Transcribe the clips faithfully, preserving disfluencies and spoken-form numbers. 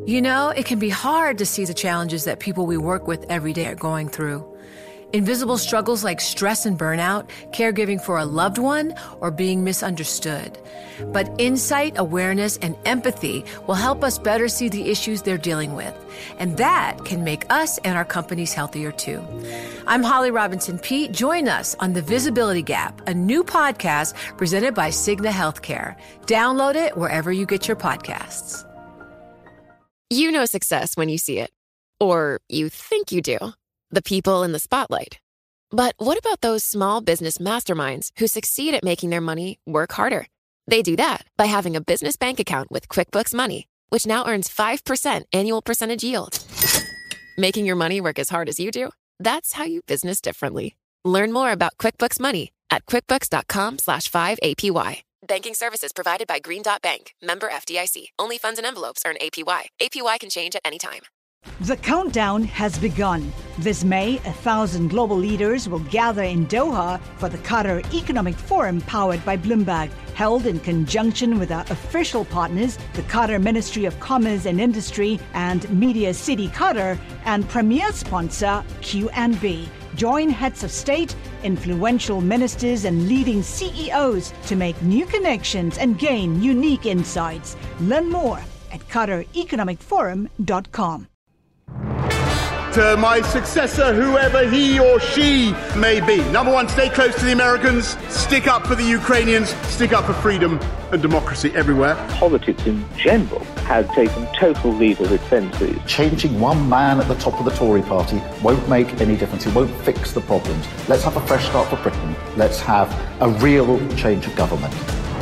You know, it can be hard to see the challenges that people we work with every day are going through. Invisible struggles like stress and burnout, caregiving for a loved one, or being misunderstood. But insight, awareness, and empathy will help us better see the issues they're dealing with. And that can make us and our companies healthier too. I'm Holly Robinson Peete. Join us on The Visibility Gap, a new podcast presented by Cigna Healthcare. Download it wherever you get your podcasts. You know success when you see it. Or you think you do. The people in the spotlight. But what about those small business masterminds who succeed at making their money work harder? They do that by having a business bank account with QuickBooks Money, which now earns five percent annual percentage yield. Making your money work as hard as you do? That's how you business differently. Learn more about QuickBooks Money at quickbooks.com slash 5APY. Banking services provided by Green Dot Bank. Member F D I C. Only funds and envelopes earn A P Y. A P Y can change at any time. The countdown has begun. This May, a thousand global leaders will gather in Doha for the Qatar Economic Forum powered by Bloomberg, held in conjunction with our official partners, the Qatar Ministry of Commerce and Industry and Media City Qatar, and premier sponsor Q N B. Join heads of state, influential ministers, and leading C E Os to make new connections and gain unique insights. Learn more at qatar economic forum dot com. To my successor, whoever he or she may be. Number one, stay close to the Americans, stick up for the Ukrainians, stick up for freedom and democracy everywhere. Politics in general had taken total leave of its senses. Changing one man at the top of the Tory party won't make any difference. It won't fix the problems. Let's have a fresh start for Britain. Let's have a real change of government.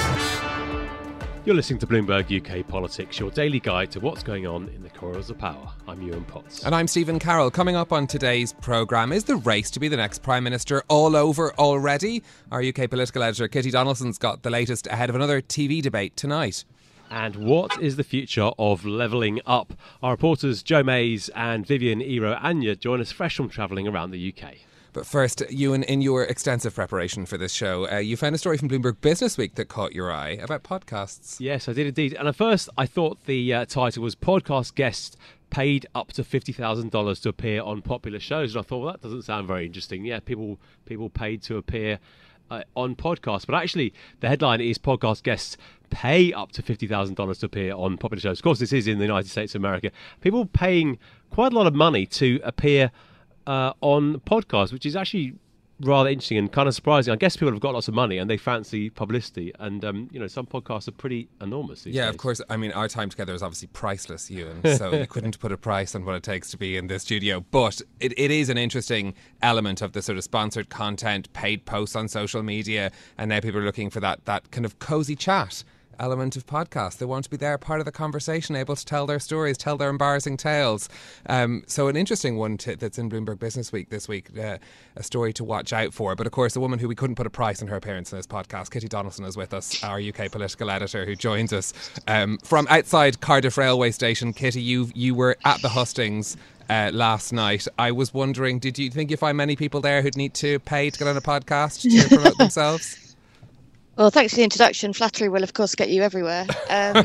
You're listening to Bloomberg U K Politics, your daily guide to what's going on in the corridors of power. I'm Ewan Potts. And I'm Stephen Carroll. Coming up on today's programme, is the race to be the next Prime Minister all over already? Our U K political editor Kitty Donaldson's got the latest ahead of another T V debate tonight. And what is the future of levelling up? Our reporters Joe Mays and Vivian Iro Anya join us fresh from travelling around the U K. But first, Ewan, in your extensive preparation for this show, uh, you found a story from Bloomberg Business Week that caught your eye about podcasts. Yes, I did indeed. And at first, I thought the uh, title was Podcast Guests Paid Up to fifty thousand dollars to appear on popular shows. And I thought, well, that doesn't sound very interesting. Yeah, people people paid to appear uh, on podcasts. But actually, the headline is Podcast Guests Pay Up to fifty thousand dollars to appear on popular shows. Of course, this is in the United States of America. People paying quite a lot of money to appear Uh, on podcasts, which is actually rather interesting and kind of surprising. I guess people have got lots of money and they fancy publicity, and um, you know, some podcasts are pretty enormous these yeah, days. Of course. I mean, our time together is obviously priceless, Ewan, so you couldn't put a price on what it takes to be in this studio. But it, it is an interesting element of the sort of sponsored content, paid posts on social media, and now people are looking for that that kind of cozy chat element of podcasts. They want to be there, part of the conversation, able to tell their stories, tell their embarrassing tales. Um, so an interesting one to, that's in Bloomberg Business Week this week, uh, a story to watch out for. But of course, a woman who we couldn't put a price on her appearance in this podcast, Kitty Donaldson, is with us, our U K political editor, who joins us um, from outside Cardiff railway station. Kitty, you you were at the hustings Uh, last night. I was wondering, did you think you find many people there who'd need to pay to get on a podcast to promote themselves? Well, thanks for the introduction. Flattery will, of course, get you everywhere. Um,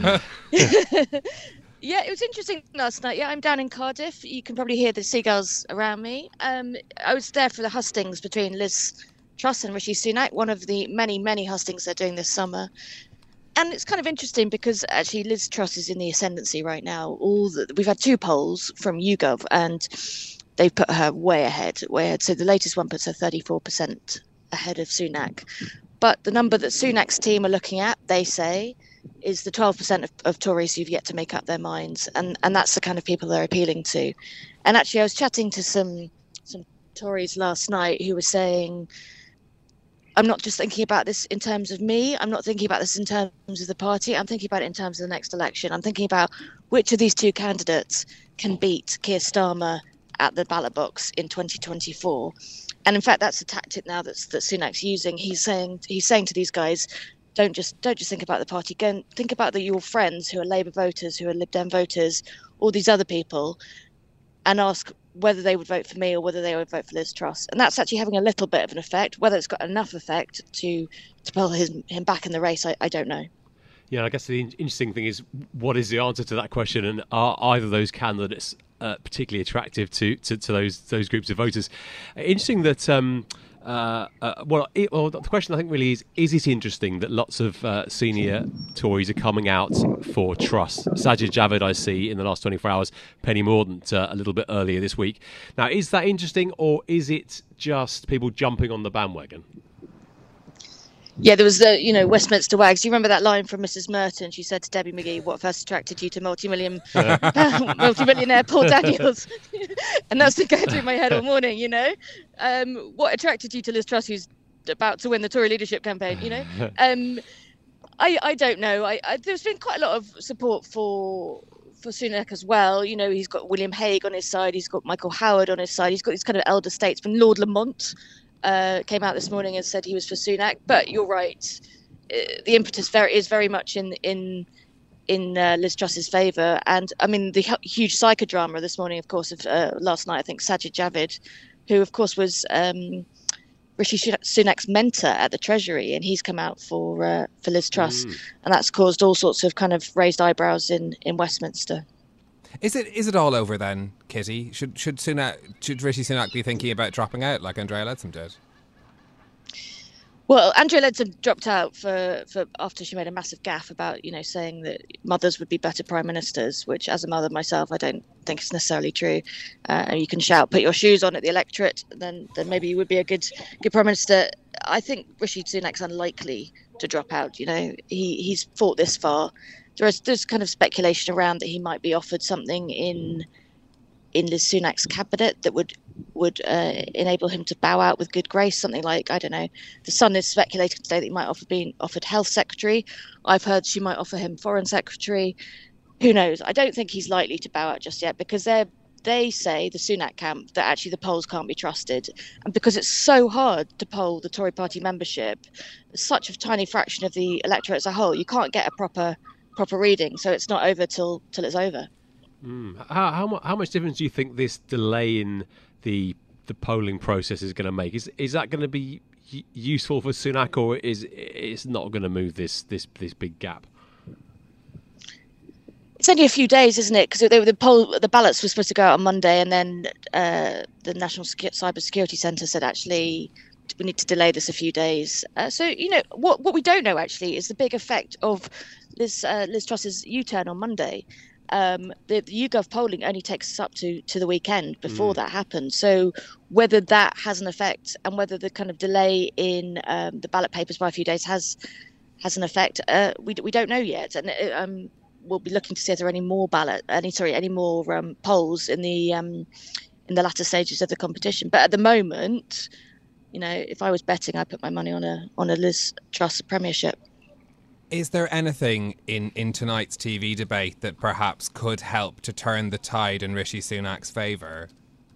yeah, it was interesting last night. Yeah, I'm down in Cardiff. You can probably hear the seagulls around me. Um, I was there for the hustings between Liz Truss and Rishi Sunak, one of the many, many hustings they're doing this summer. And it's kind of interesting because actually Liz Truss is in the ascendancy right now. All the, we've had two polls from YouGov and they've put her way ahead, way ahead. So the latest one puts her thirty-four percent ahead of Sunak. But the number that Sunak's team are looking at, they say, is the twelve percent of, of Tories who've yet to make up their minds. And, and that's the kind of people they're appealing to. And actually, I was chatting to some some Tories last night who were saying, I'm not just thinking about this in terms of me. I'm not thinking about this in terms of the party. I'm thinking about it in terms of the next election. I'm thinking about which of these two candidates can beat Keir Starmer at the ballot box in twenty twenty-four. And in fact, that's a tactic now that's, that Sunak's using. He's saying he's saying to these guys, don't just don't just think about the party. Go and think about the, your friends who are Labour voters, who are Lib Dem voters, all these other people, and ask whether they would vote for me or whether they would vote for Liz Truss. And that's actually having a little bit of an effect. Whether it's got enough effect to to pull his, him back in the race, I, I don't know. Yeah, I guess the in- interesting thing is, what is the answer to that question, and are either of those candidates uh, particularly attractive to, to, to those those groups of voters? Interesting that. Um, Uh, uh, well, it, well, the question I think really is: is it interesting that lots of uh, senior Tories are coming out for Truss? Sajid Javid, I see in the last twenty-four hours. Penny Mordaunt uh, a little bit earlier this week. Now, is that interesting, or is it just people jumping on the bandwagon? Yeah, there was the, you know, Westminster Wags. You remember that line from Missus Merton? She said to Debbie McGee, "What first attracted you to multi-million, multi-millionaire Paul Daniels?" And that's been going through my head all morning. You know, um, what attracted you to Liz Truss, who's about to win the Tory leadership campaign? You know, um, I I don't know. I, I there's been quite a lot of support for for Sunak as well. You know, he's got William Hague on his side. He's got Michael Howard on his side. He's got these kind of elder statesmen. Lord Lamont Uh, came out this morning and said he was for Sunak, but you're right. Uh, the impetus very, is very much in in in uh, Liz Truss's favour, and I mean the hu- huge psychodrama this morning, of course, of uh, last night. I think Sajid Javid, who of course was um, Rishi Sunak's mentor at the Treasury, and he's come out for uh, for Liz Truss, mm. and that's caused all sorts of kind of raised eyebrows in, in Westminster. Is it is it all over then, Kitty? Should should Sunak should Rishi Sunak be thinking about dropping out like Andrea Leadsom did? Well, Andrea Leadsom dropped out for, for after she made a massive gaffe about, you know, saying that mothers would be better prime ministers, which as a mother myself, I don't think is necessarily true. Uh, and you can shout, put your shoes on at the electorate, then then maybe you would be a good good prime minister. I think Rishi Sunak's unlikely to drop out. You know, he he's fought this far. There's there's kind of speculation around that he might be offered something in in Liz Sunak's cabinet that would would uh, enable him to bow out with good grace. Something like, I don't know. The Sun is speculating today that he might offer being offered health secretary. I've heard she might offer him foreign secretary. Who knows? I don't think he's likely to bow out just yet, because they they say, the Sunak camp, that actually the polls can't be trusted, and because it's so hard to poll the Tory party membership, such a tiny fraction of the electorate as a whole, you can't get a proper proper reading, so it's not over till till it's over. Mm. How how, mu- how much difference do you think this delay in the the polling process is going to make? Is is that going to be y- useful for Sunak, or is it's not going to move this this this big gap? It's only a few days, isn't it? Because the poll, the ballots were supposed to go out on Monday, and then uh, the National Cyber Security Centre said actually we need to delay this a few days. Uh, so you know what what we don't know actually is the big effect of Liz uh, Liz Truss's U-turn on Monday. Um, the, the YouGov polling only takes us up to, to the weekend before mm. that happens. So whether that has an effect, and whether the kind of delay in um, the ballot papers by a few days has has an effect, uh, we we don't know yet. And it, um, we'll be looking to see if there are any more ballot, any sorry, any more um, polls in the um, in the latter stages of the competition. But at the moment, you know, if I was betting, I'd put my money on a on a Liz Truss premiership. Is there anything in, in tonight's T V debate that perhaps could help to turn the tide in Rishi Sunak's favour?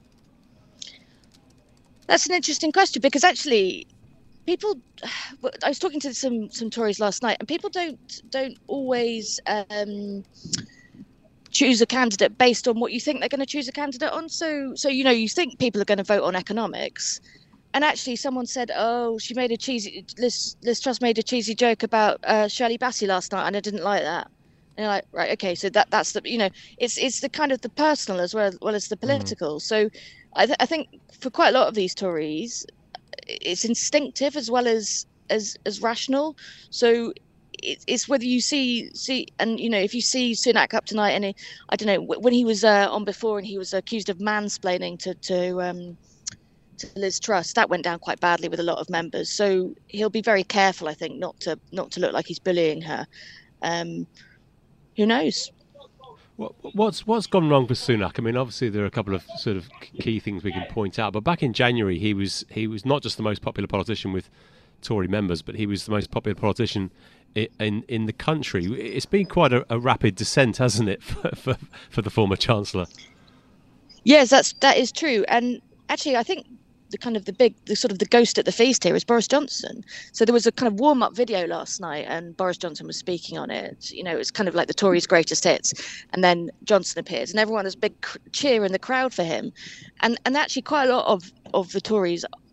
That's an interesting question, because actually people, I was talking to some, some Tories last night, and people don't don't always um, choose a candidate based on what you think they're going to choose a candidate on. So, so you know, you think people are going to vote on economics. And actually, someone said, "Oh, she made a cheesy Liz, Liz Truss made a cheesy joke about uh, Shirley Bassey last night, and I didn't like that." And you're like, right, okay, so that that's the you know, it's it's the kind of the personal as well, well as the political. Mm. So, I th- I think for quite a lot of these Tories, it's instinctive as well as as as rational. So, it, it's whether you see see and you know, if you see Sunak up tonight, and he, I don't know, when he was uh, on before and he was accused of mansplaining to to. Um, Liz Truss, that went down quite badly with a lot of members, so he'll be very careful, I think, not to not to look like he's bullying her. Um, who knows? What, what's what's gone wrong for Sunak? I mean, obviously there are a couple of sort of key things we can point out, but back in January he was he was not just the most popular politician with Tory members, but he was the most popular politician in in, in the country. It's been quite a, a rapid descent, hasn't it, for, for for the former Chancellor? Yes, that's that is true, and actually I think the kind of the big, the sort of the ghost at the feast here is Boris Johnson. So there was a kind of warm up video last night, and Boris Johnson was speaking on it. You know, it was kind of like the Tories' greatest hits, and then Johnson appears, and everyone has a big cheer in the crowd for him. And and actually, quite a lot of of the Tories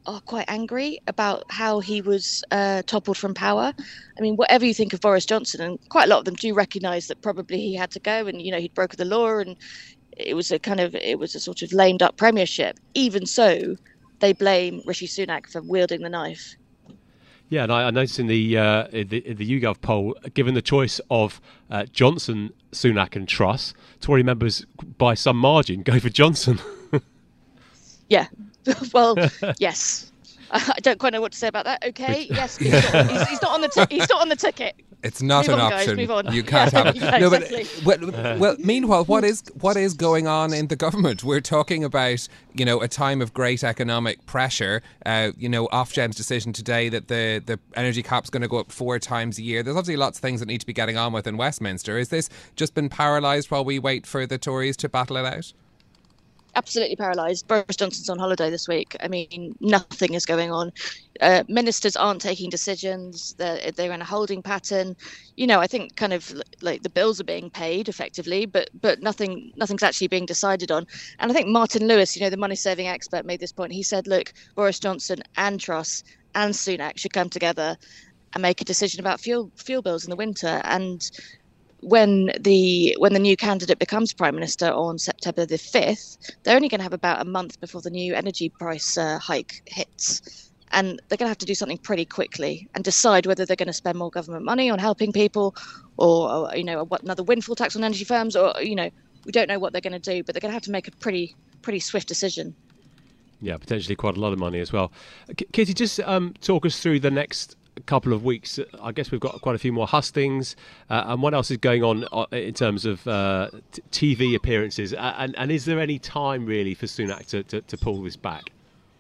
are quite angry about how he was uh, toppled from power. I mean, whatever you think of Boris Johnson, and quite a lot of them do recognise that probably he had to go, and you know he'd broken the law, and it was a kind of it was a sort of lamed up premiership. Even so, they blame Rishi Sunak for wielding the knife. Yeah, and I, I noticed in the, uh, in the in the YouGov poll, given the choice of uh, Johnson, Sunak, and Truss, Tory members by some margin go for Johnson. Yeah, well, yes. I don't quite know what to say about that. Okay, yes, he's not, he's, he's not on the t- he's not on the ticket. It's not move an on, option. Guys, move on. You can't yeah, have it. yeah, no, exactly. but well, well, meanwhile, what is what is going on in the government? We're talking about, you know, a time of great economic pressure. Uh, you know, Ofgem's decision today that the the energy cap's going to go up four times a year. There's obviously lots of things that need to be getting on with in Westminster. Is this just been paralysed while we wait for the Tories to battle it out? Absolutely paralysed. Boris Johnson's on holiday this week. I mean, nothing is going on. Uh, ministers aren't taking decisions. They're, they're in a holding pattern. You know, I think kind of like the bills are being paid effectively, but but nothing nothing's actually being decided on. And I think Martin Lewis, you know, the money saving expert, made this point. He said, look, Boris Johnson and Truss and Sunak should come together and make a decision about fuel fuel bills in the winter. And when the when the new candidate becomes Prime Minister on September the fifth, they're only going to have about a month before the new energy price uh, hike hits. And they're going to have to do something pretty quickly and decide whether they're going to spend more government money on helping people or, or you know, what, another windfall tax on energy firms, or, you know, we don't know what they're going to do, but they're going to have to make a pretty pretty swift decision. Yeah, potentially quite a lot of money as well. K- Kitty, just um, talk us through the next couple of weeks. I guess we've got quite a few more hustings, uh, and what else is going on in terms of uh, t- T V appearances? Uh, and, and is there any time really for Sunak to, to, to pull this back?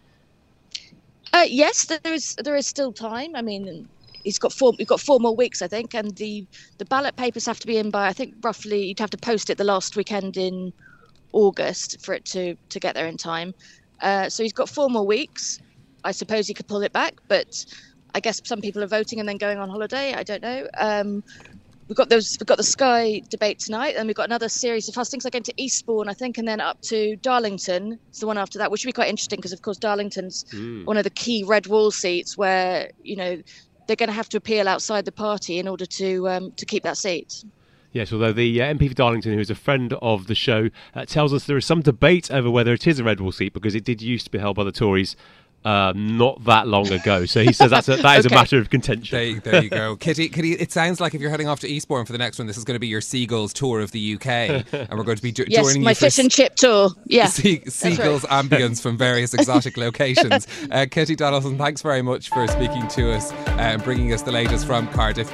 Uh, yes, there is there is still time. I mean, he's got four. We've got four more weeks, I think, and the the ballot papers have to be in by, I think, roughly. You'd have to post it the last weekend in August for it to to get there in time. Uh, so he's got four more weeks. I suppose he could pull it back, but I guess some people are voting and then going on holiday. I don't know. Um, we've got those. We've got the Sky debate tonight, and we've got another series of hustings. Like going to Eastbourne, I think, and then up to Darlington. It's the one after that, which would be quite interesting because, of course, Darlington's mm. one of the key red wall seats where you know they're going to have to appeal outside the party in order to um, to keep that seat. Yes, although the uh, M P for Darlington, who is a friend of the show, uh, tells us there is some debate over whether it is a red wall seat because it did used to be held by the Tories Uh, not that long ago. So he says that's a, that is okay. a matter of contention. There, there you go. Kitty, Kitty, it sounds like if you're heading off to Eastbourne for the next one, this is going to be your Seagulls tour of the U K. And we're going to be do- yes, joining my you for fish and chip tour. Yeah, sea- Seagulls right. ambience from various exotic locations. Uh, Kitty Donaldson, thanks very much for speaking to us uh, and bringing us the latest from Cardiff.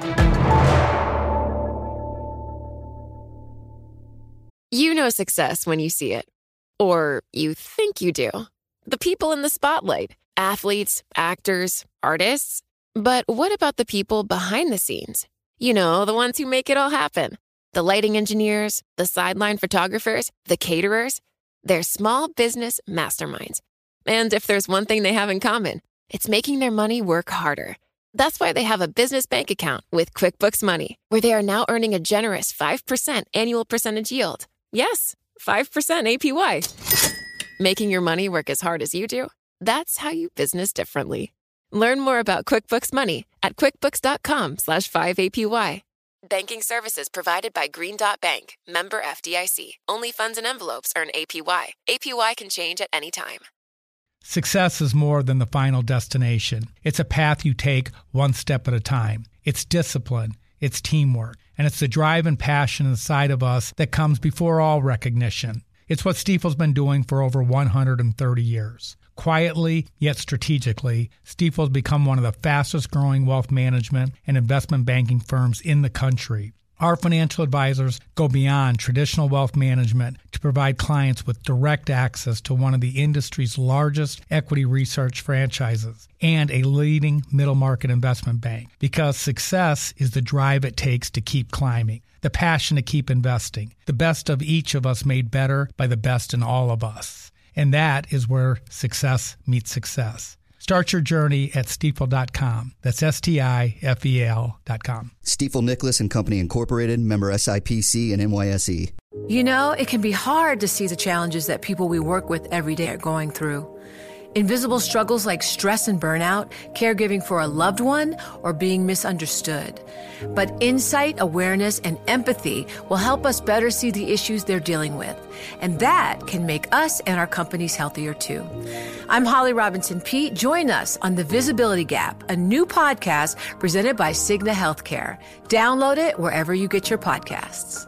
You know success when you see it. Or you think you do. The people in the spotlight, athletes, actors, artists. But what about the people behind the scenes? You know, the ones who make it all happen. The lighting engineers, the sideline photographers, the caterers. They're small business masterminds. And if there's one thing they have in common, it's making their money work harder. That's why they have a business bank account with QuickBooks Money, where they are now earning a generous five percent annual percentage yield. Yes, five percent A P Y. Making your money work as hard as you do? That's how you business differently. Learn more about QuickBooks Money at quickbooks.com slash 5APY. Banking services provided by Green Dot Bank. Member F D I C. Only funds and envelopes earn A P Y. A P Y can change at any time. Success is more than the final destination. It's a path you take one step at a time. It's discipline. It's teamwork. And it's the drive and passion inside of us that comes before all recognition. It's what Stifel's been doing for over one hundred thirty years. Quietly, yet strategically, Stifel's become one of the fastest growing wealth management and investment banking firms in the country. Our financial advisors go beyond traditional wealth management to provide clients with direct access to one of the industry's largest equity research franchises and a leading middle market investment bank. Because success is the drive it takes to keep climbing, the passion to keep investing, the best of each of us made better by the best in all of us. And that is where success meets success. Start your journey at Stifel dot com. That's S T I F E L dot com. Stifel Nicholas and Company Incorporated, member S I P C and N Y S E. You know, it can be hard to see the challenges that people we work with every day are going through. Invisible struggles like stress and burnout, caregiving for a loved one, or being misunderstood. But insight, awareness, and empathy will help us better see the issues they're dealing with. And that can make us and our companies healthier too. I'm Holly Robinson Peete. Join us on The Visibility Gap, a new podcast presented by Cigna Healthcare. Download it wherever you get your podcasts.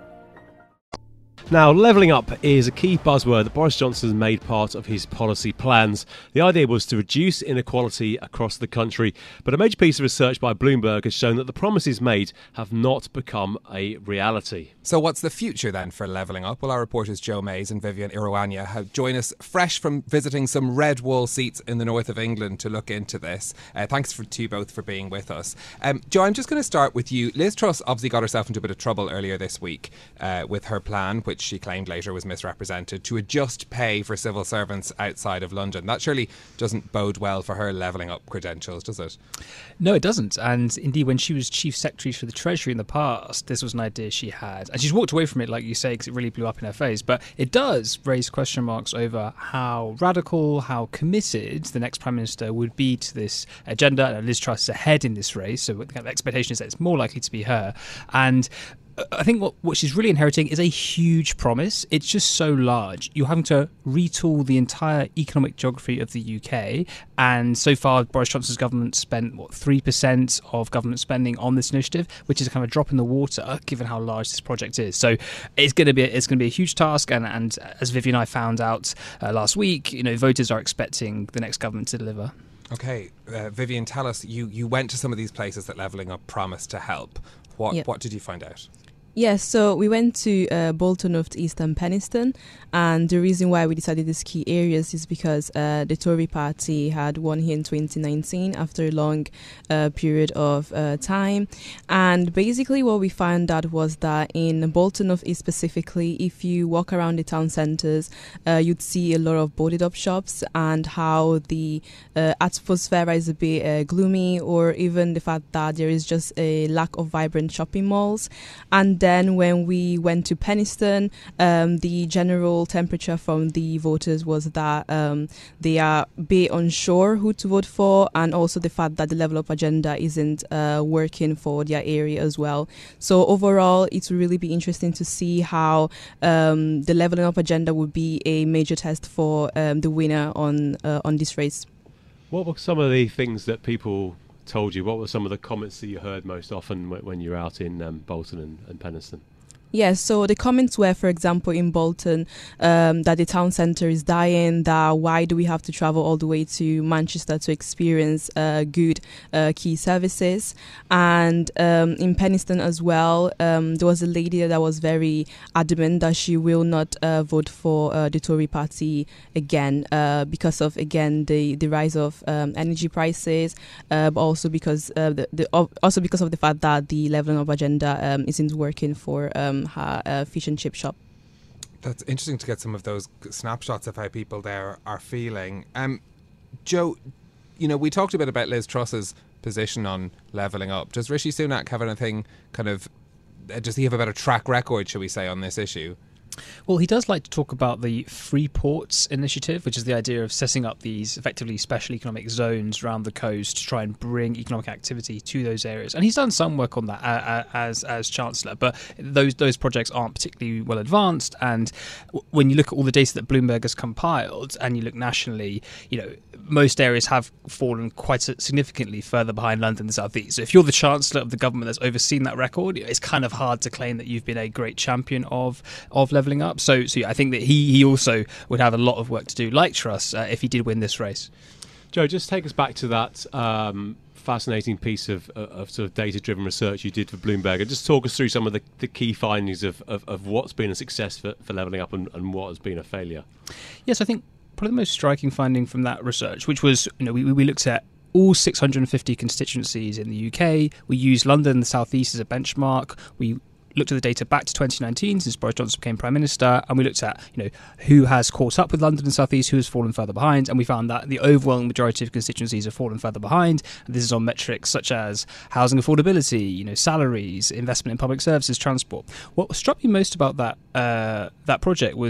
Now, levelling up is a key buzzword that Boris Johnson has made part of his policy plans. The idea was to reduce inequality across the country, but a major piece of research by Bloomberg has shown that the promises made have not become a reality. So what's the future then for levelling up? Well, our reporters Joe Mays and Vivian Iruanya have joined us fresh from visiting some red wall seats in the north of England to look into this. Uh, thanks for, to you both for being with us. Um, Joe, I'm just going to start with you. Liz Truss obviously got herself into a bit of trouble earlier this week uh, with her plan, which she claimed later was misrepresented, to adjust pay for civil servants outside of London. That surely doesn't bode well for her levelling up credentials, does it? No, it doesn't. And indeed, when she was Chief Secretary for the Treasury in the past, this was an idea she had. And she's walked away from it, like you say, because it really blew up in her face. But it does raise question marks over how radical, how committed the next Prime Minister would be to this agenda. And Liz Truss is ahead in this race, so the expectation is that it's more likely to be her. And I think what, what she's really inheriting is a huge promise. It's just so large. You're having to retool the entire economic geography of the U K. And so far, Boris Johnson's government spent, what, three percent of government spending on this initiative, which is kind of a drop in the water, given how large this project is. So it's going to be, it's going to be a huge task. And, and as Vivian and I found out uh, last week, you know, voters are expecting the next government to deliver. Okay, uh, Vivian, tell us, you, you went to some of these places that Levelling Up promised to help. What, yep. what did you find out? Yes, so we went to uh, Bolton, North East and Penistone, and the reason why we decided these key areas is because uh, the Tory party had won here in twenty nineteen after a long uh, period of uh, time. And basically what we found out was that in Bolton, North East specifically, if you walk around the town centres, uh, you'd see a lot of boarded up shops, and how the uh, atmosphere is a bit uh, gloomy, or even the fact that there is just a lack of vibrant shopping malls. And then when we went to Penistone, um, the general temperature from the voters was that um, they are a bit unsure who to vote for, and also the fact that the Level Up agenda isn't uh, working for their area as well. So overall, it will really be interesting to see how um, the Leveling Up agenda would be a major test for um, the winner on uh, on this race. What were some of the things that people told you? What were some of the comments that you heard most often when you were out in um, Bolton and, and Penistone? Yes, so the comments were, for example, in Bolton, um, that the town centre is dying, that why do we have to travel all the way to Manchester to experience uh, good uh, key services. And um, in Penistone as well, um, there was a lady that was very adamant that she will not uh, vote for uh, the Tory party again uh, because of, again, the, the rise of um, energy prices, uh, but also because, uh, the, the, also because of the fact that the Levelling Up agenda um, isn't working for um, her uh, fish and chip shop. That's interesting to get some of those snapshots of how people there are feeling. Um, Joe, you know, we talked a bit about Liz Truss's position on levelling up. Does Rishi Sunak have anything kind of, uh, does he have a better track record, shall we say, on this issue? Well, he does like to talk about the Free Ports Initiative, which is the idea of setting up these effectively special economic zones around the coast to try and bring economic activity to those areas. And he's done some work on that uh, as as Chancellor, but those those projects aren't particularly well advanced. And when you look at all the data that Bloomberg has compiled, and you look nationally, you know, most areas have fallen quite significantly further behind London and the South East. So if you're the Chancellor of the government that's overseen that record, it's kind of hard to claim that you've been a great champion of of levelling up. So, so yeah, I think that he, he also would have a lot of work to do, like Truss, uh, if he did win this race. Joe, just take us back to that um, fascinating piece of, of sort of data-driven research you did for Bloomberg, and just talk us through some of the, the key findings of, of, of what's been a success for, for levelling up and, and what has been a failure. Yes, I think probably the most striking finding from that research, which was, you know, we, we looked at all six hundred fifty constituencies in the U K. We used London and the South East as a benchmark. We looked at the data back to twenty nineteen, since Boris Johnson became Prime Minister, and we looked at, you know, who has caught up with London and South East, who has fallen further behind, and we found that the overwhelming majority of constituencies have fallen further behind. And this is on metrics such as housing affordability, you know, salaries, investment in public services, transport. What struck me most about that uh, that project was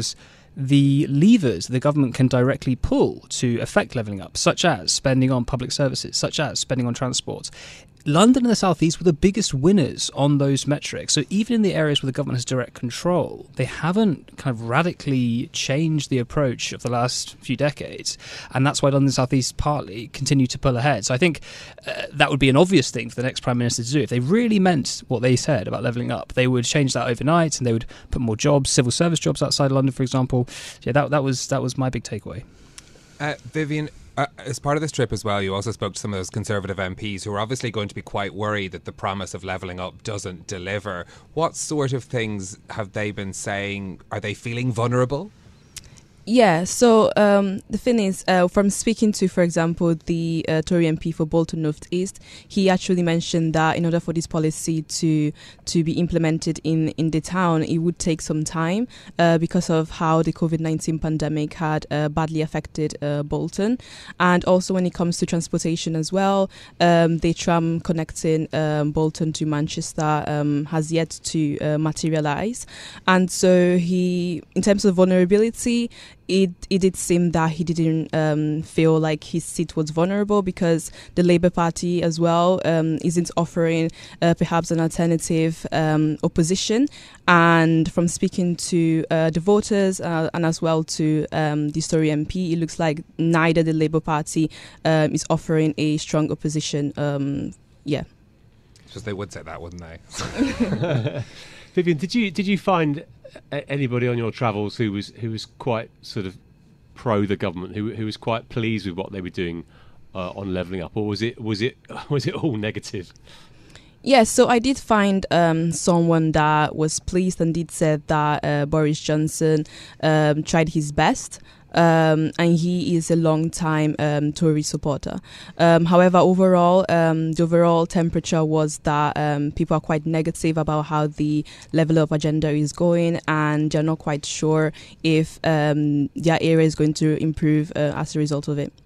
the levers the government can directly pull to affect levelling up, such as spending on public services, such as spending on transport. London and the South East were the biggest winners on those metrics. So even in the areas where the government has direct control, they haven't kind of radically changed the approach of the last few decades. And that's why London and the South East partly continue to pull ahead. So I think uh, that would be an obvious thing for the next Prime Minister to do. If they really meant what they said about levelling up, they would change that overnight and they would put more jobs, civil service jobs outside London, for example. Yeah, that, that was that was my big takeaway. Uh, Vivian, Uh, as part of this trip as well, you also spoke to some of those Conservative M Ps who are obviously going to be quite worried that the promise of levelling up doesn't deliver. What sort of things have they been saying? Are they feeling vulnerable? Yeah, so um, the thing is, uh, from speaking to, for example, the uh, Tory M P for Bolton North East, he actually mentioned that in order for this policy to to be implemented in, in the town, it would take some time uh, because of how the covid nineteen pandemic had uh, badly affected uh, Bolton. And also when it comes to transportation as well, um, the tram connecting um, Bolton to Manchester um, has yet to uh, materialise. And so he, in terms of vulnerability, It, it did seem that he didn't um, feel like his seat was vulnerable because the Labour Party as well um, isn't offering uh, perhaps an alternative um, opposition. And from speaking to uh, the voters uh, and as well to um, the Tory M P, it looks like neither the Labour Party um, is offering a strong opposition. Um, yeah. Because they would say that, wouldn't they? Vivian, did you did you find anybody on your travels who was who was quite sort of pro the government, who who was quite pleased with what they were doing uh, on levelling up, or was it was it was it all negative? Yes, so I did find um, someone that was pleased and did say that uh, Boris Johnson um, tried his best. Um, and he is a long-time um, Tory supporter. Um, however, overall, um, the overall temperature was that um, people are quite negative about how the level of agenda is going, and they're not quite sure if um, their area is going to improve uh, as a result of it.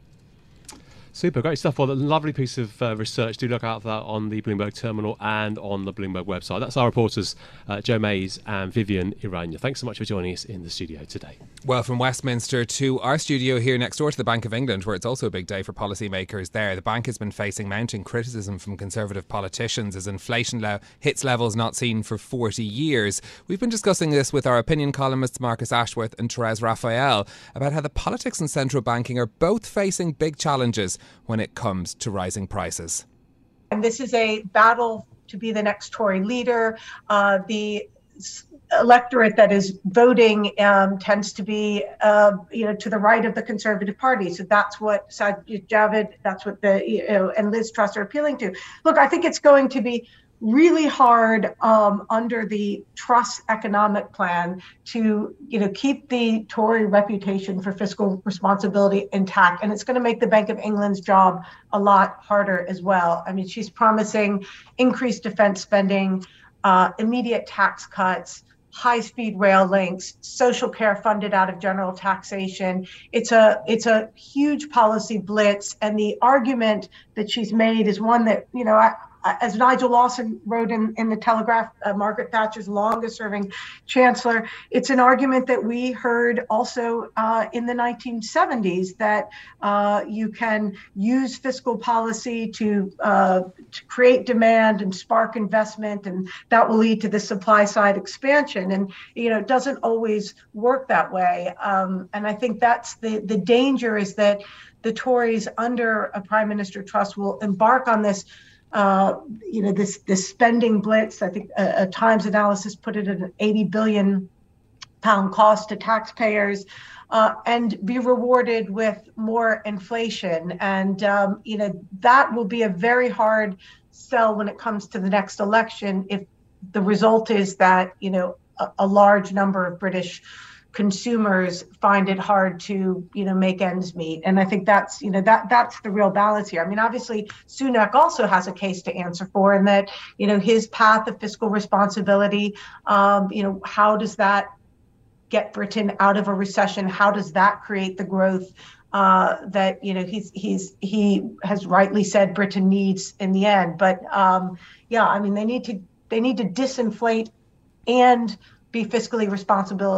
Super, great stuff. Well, a lovely piece of uh, research. Do look out for that on the Bloomberg terminal and on the Bloomberg website. That's our reporters, uh, Joe Mays and Vivian Irania. Thanks so much for joining us in the studio today. Well, from Westminster to our studio here next door to the Bank of England, where it's also a big day for policymakers there. The bank has been facing mounting criticism from Conservative politicians as inflation le- hits levels not seen for forty years. We've been discussing this with our opinion columnists Marcus Ashworth and Therese Raphael about how the politics and central banking are both facing big challenges when it comes to rising prices. And this is a battle to be the next Tory leader. Uh, the electorate that is voting um, tends to be, uh, you know, to the right of the Conservative Party. So that's what Sajid Javid, that's what the, you know, and Liz Truss are appealing to. Look, I think it's going to be really hard um, under the Truss economic plan to, you know, keep the Tory reputation for fiscal responsibility intact. And it's going to make the Bank of England's job a lot harder as well. I mean, she's promising increased defense spending, uh, immediate tax cuts, high-speed rail links, social care funded out of general taxation. It's a it's a huge policy blitz. And the argument that she's made is one that, you know, I, as Nigel Lawson wrote in, in the Telegraph, uh, Margaret Thatcher's longest serving chancellor, it's an argument that we heard also uh, in the nineteen seventies, that uh, you can use fiscal policy to, uh, to create demand and spark investment, and that will lead to the supply side expansion. And, you know, it doesn't always work that way. Um, and I think that's the, the danger, is that the Tories under a Prime Minister Truss will embark on this Uh, you know, this this spending blitz. I think a, a Times analysis put it at an eighty billion pound cost to taxpayers, uh, and be rewarded with more inflation. And, um, you know, that will be a very hard sell when it comes to the next election, if the result is that, you know, a, a large number of British consumers find it hard to, you know, make ends meet. And I think that's, you know, that that's the real balance here. I mean, obviously, Sunak also has a case to answer for, in that, you know, his path of fiscal responsibility, um, you know, how does that get Britain out of a recession? How does that create the growth uh, that, you know, he's he's he has rightly said Britain needs in the end? But um, yeah, I mean, they need to they need to disinflate and be fiscally responsible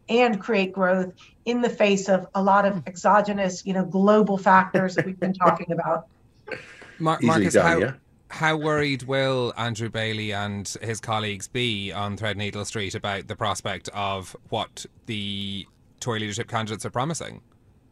and create growth in the face of a lot of exogenous, you know, global factors that we've been talking about. Mar- Easily Marcus, done, how, yeah? how worried will Andrew Bailey and his colleagues be on Threadneedle Street about the prospect of what the Tory leadership candidates are promising?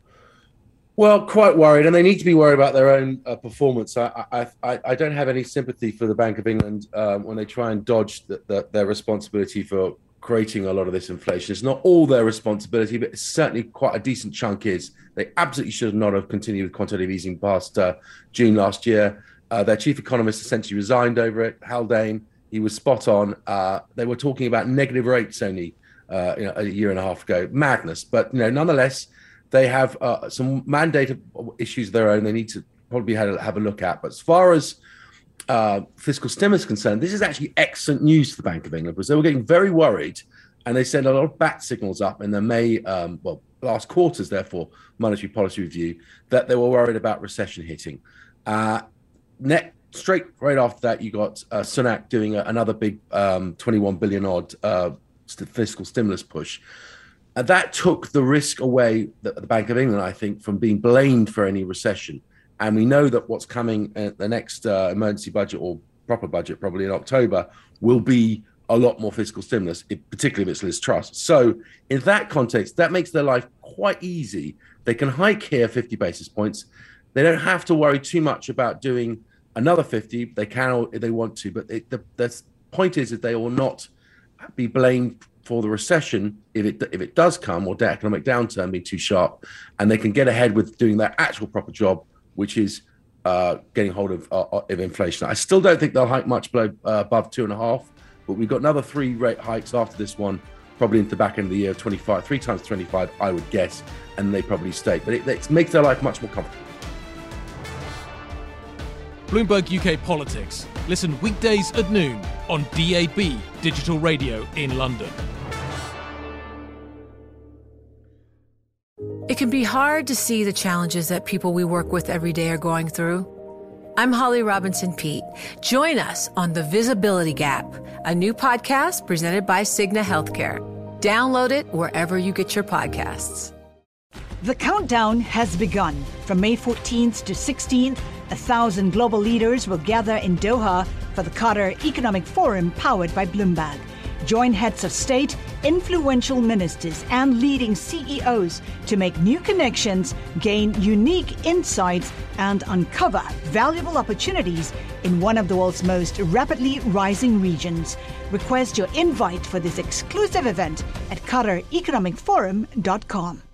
Well, quite worried, and they need to be worried about their own uh, performance. I, I, I, I don't have any sympathy for the Bank of England um, when they try and dodge the, the, their responsibility for creating a lot of this inflation. It's not all their responsibility, but it's certainly quite a decent chunk is. They absolutely should not have continued with quantitative easing past uh, June last year. Uh, their chief economist essentially resigned over it, Haldane. He was spot on. Uh, they were talking about negative rates only uh, you know, a year and a half ago. Madness. But you know, nonetheless, they have uh, some mandated issues of their own they need to probably have a, have a look at. But as far as uh, fiscal stimulus is concerned, this is actually excellent news for the Bank of England because they were getting very worried and they sent a lot of bat signals up in the May, um, well, last quarter's, therefore, monetary policy review, that they were worried about recession hitting. Uh, net, straight right after that, you got uh, Sunak doing a, another big um, twenty-one billion odd uh, st- fiscal stimulus push. And that took the risk away that the Bank of England, I think, from being blamed for any recession. And we know that what's coming at the next uh, emergency budget or proper budget, probably in October, will be a lot more fiscal stimulus, particularly if it's Liz Truss. So in that context, that makes their life quite easy. They can hike here fifty basis points. They don't have to worry too much about doing another fifty. They can if they want to. But it, the, the point is that they will not be blamed for the recession if it if it does come, or the economic downturn being too sharp, and they can get ahead with doing their actual proper job, which is uh, getting hold of, uh, of inflation. I still don't think they'll hike much below uh, above two and a half, but we've got another three rate hikes after this one, probably into the back end of the year, twenty-five, three times twenty-five, I would guess, and they probably stay. But it, it makes their life much more comfortable. Bloomberg U K Politics. Listen weekdays at noon on D A B Digital Radio in London. It can be hard to see the challenges that people we work with every day are going through. I'm Holly Robinson Peete. Join us on The Visibility Gap, a new podcast presented by Cigna Healthcare. Download it wherever you get your podcasts. The countdown has begun. From May fourteenth to sixteenth, a thousand global leaders will gather in Doha for the Qatar Economic Forum powered by Bloomberg. Join heads of state, influential ministers, and leading C E Os to make new connections, gain unique insights, and uncover valuable opportunities in one of the world's most rapidly rising regions. Request your invite for this exclusive event at qatar economic forum dot com.